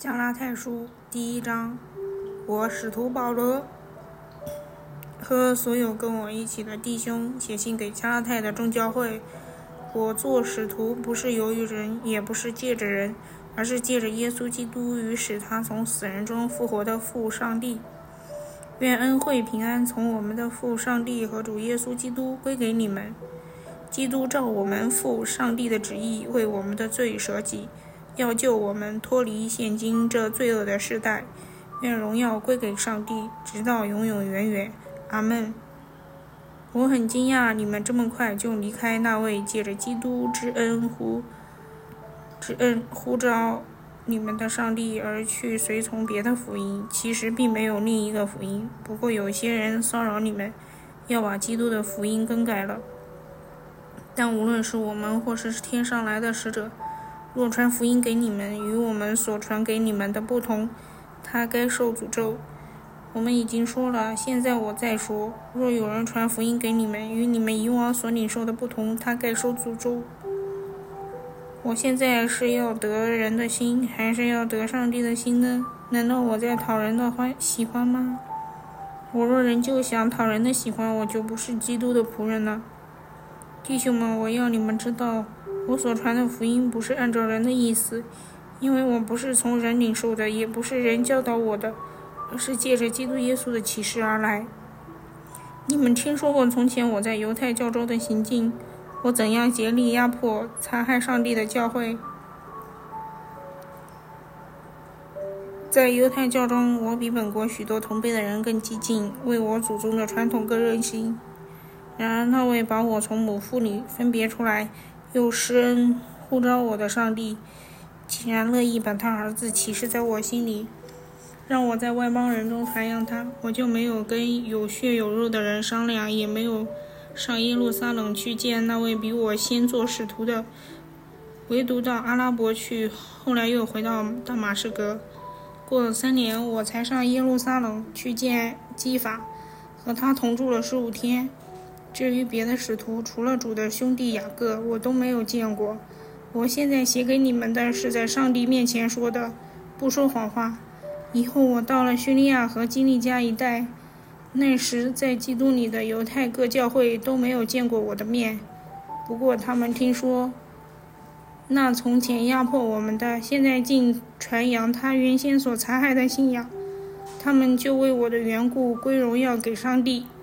加拉太书第1章，我使徒保罗和所有跟我一起的弟兄写信给加拉太的众教会。我做使徒不是由于人，也不是借着人，而是借着耶稣基督与使他从死人中复活的父上帝。愿恩惠平安从我们的父上帝和主耶稣基督归给你们。基督照我们父上帝的旨意为我们的罪舍己，要救我们脱离现今这罪恶的世代。愿荣耀归给上帝，直到永永远远。阿们。我很惊讶你们这么快就离开那位借着基督之恩呼召你们的上帝，而去随从别的福音。其实并没有另一个福音，不过有些人骚扰你们，要把基督的福音更改了。但无论是我们或是天上来的使者，若传福音给你们与我们所传给你们的不同，他该受诅咒。我们已经说了，现在我再说，若有人传福音给你们与你们以往所领受的不同，他该受诅咒。我现在是要得人的心，还是要得上帝的心呢？难道我在讨人的喜欢吗？我若仍旧想讨人的喜欢，我就不是基督的仆人了。弟兄们，我要你们知道，我所传的福音不是按照人的意思，因为我不是从人领受的，也不是人教导我的，而是借着基督耶稣的启示而来。你们听说过从前我在犹太教中的行径，我怎样竭力压迫、残害上帝的教会。在犹太教中，我比本国许多同辈的人更激进，为我祖宗的传统更热心。然而那位把我从母腹里分别出来，又施恩呼召我的上帝，竟然乐意把他儿子启示在我心里，让我在外邦人中传扬他。我就没有跟有血有肉的人商量，也没有上耶路撒冷去见那位比我先做使徒的，唯独到阿拉伯去，后来又回到大马士革。过了3年，我才上耶路撒冷去见基法，和他同住了15天。至于别的使徒，除了主的兄弟雅各，我都没有见过。我现在写给你们的是在上帝面前说的，不说谎话。以后我到了叙利亚和基利家一带，那时在基督里的犹太各教会都没有见过我的面，不过他们听说那从前压迫我们的，现在竟传扬他原先所残害的信仰，他们就为我的缘故归荣耀给上帝。